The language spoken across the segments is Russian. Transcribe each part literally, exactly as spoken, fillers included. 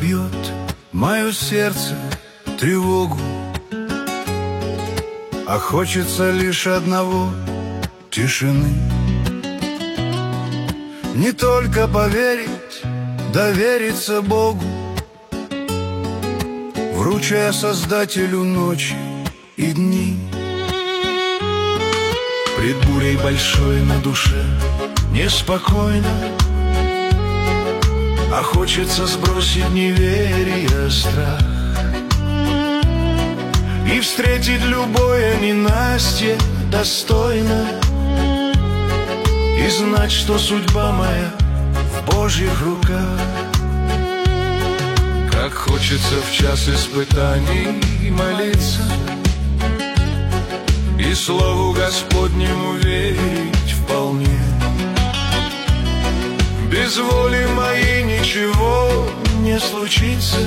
бьет мое сердце тревогу, а хочется лишь одного — тишины. Не только поверить, довериться Богу, вручая Создателю ночи и дни. Пред бурей большой на душе неспокойно, а хочется сбросить неверие, страх и встретить любое ненастье достойно, и знать, что судьба моя в Божьих руках. Как хочется в час испытаний молиться и слову Господнему верить вполне. Без воли моей ничего не случится,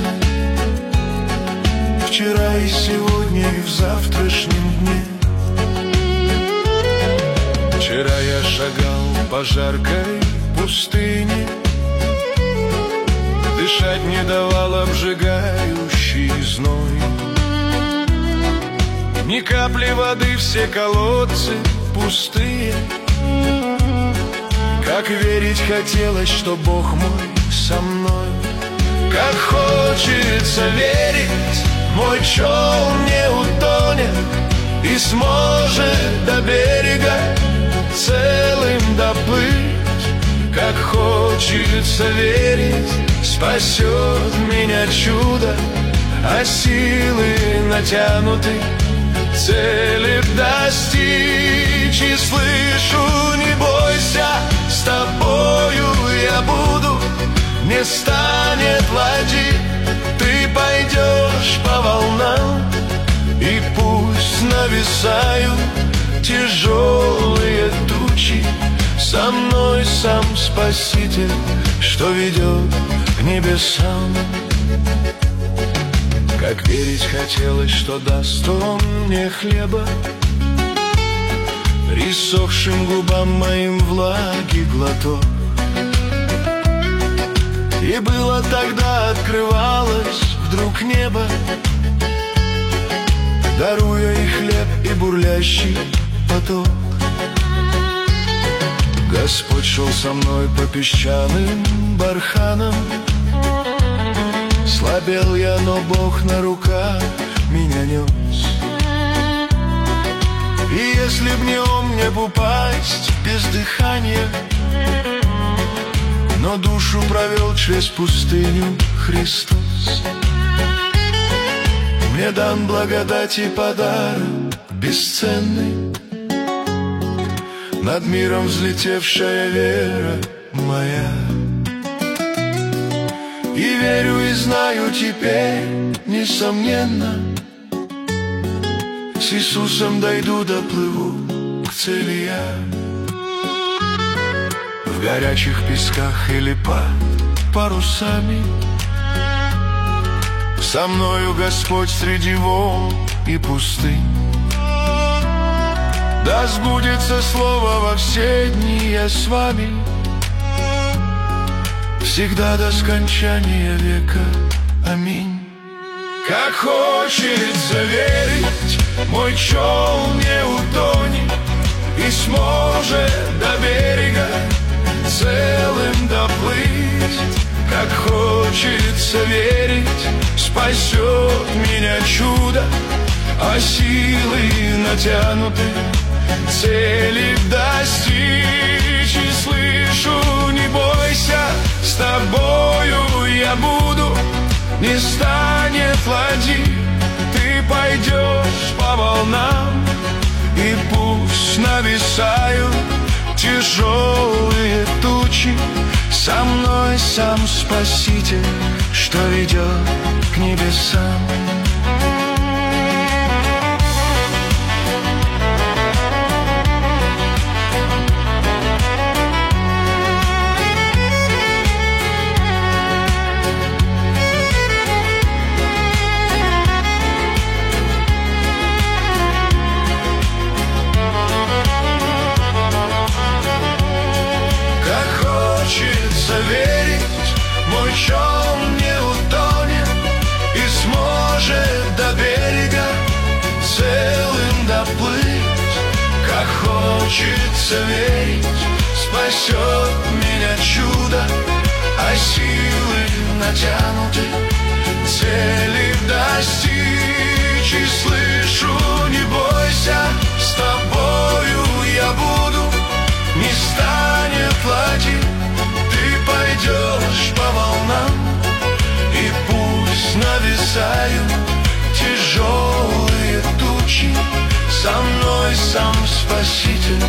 вчера и сегодня и в завтрашнем дне. Вчера я шагал по жаркой пустыне, дышать не давал обжигающий зной. Ни капли воды, все колодцы пустые. Как верить хотелось, что Бог мой со мной. Как хочется верить, мой челн не утонет и сможет до берега целым доплыть. Как хочется верить, спасет меня чудо, а силы натянуты цели достичь. И слышу: не бойся, с тобою я буду, не станет ладьи, ты пойдешь по волнам. И пусть нависают тяжелые тучи, со мной сам Спаситель, что ведет к небесам. Как верить хотелось, что даст Он мне хлеба, присохшим губам моим влаги глоток. И было тогда, открывалось вдруг небо, даруя и хлеб, и бурлящий поток. Господь шел со мной по песчаным барханам. Слабел я, но Бог на руках меня нес. И если б не Он, мне б упасть без дыхания, но душу провел через пустыню Христос. Мне дан благодать и подарок бесценный, над миром взлетевшая вера моя. И верю, и знаю теперь, несомненно, с Иисусом дойду, доплыву к цели я. В горячих песках или под парусами, со мною Господь среди волн и пустынь. Да сбудется слово во все дни, я с вами всегда до скончания века. Аминь. Как хочется верить, мой челн не утонет и сможет до берега целым доплыть. Как хочется верить, спасет меня чудо, а силы натянуты цели достичь. И слышу: не бойся, с тобою я буду, не станет ладьи, ты пойдешь по волнам. И пусть нависают тяжелые тучи, со мной сам Спаситель, что ведет к небесам. Верить, мой челн не утонет хочется верить, спасет меня чудо, а силы натянуты, цели достичь. И слышу: не бойся, с тобою я буду, не станет ладьи, ты пойдешь по волнам. И пусть нависают тяжелые тучи, со мной сам Спаситель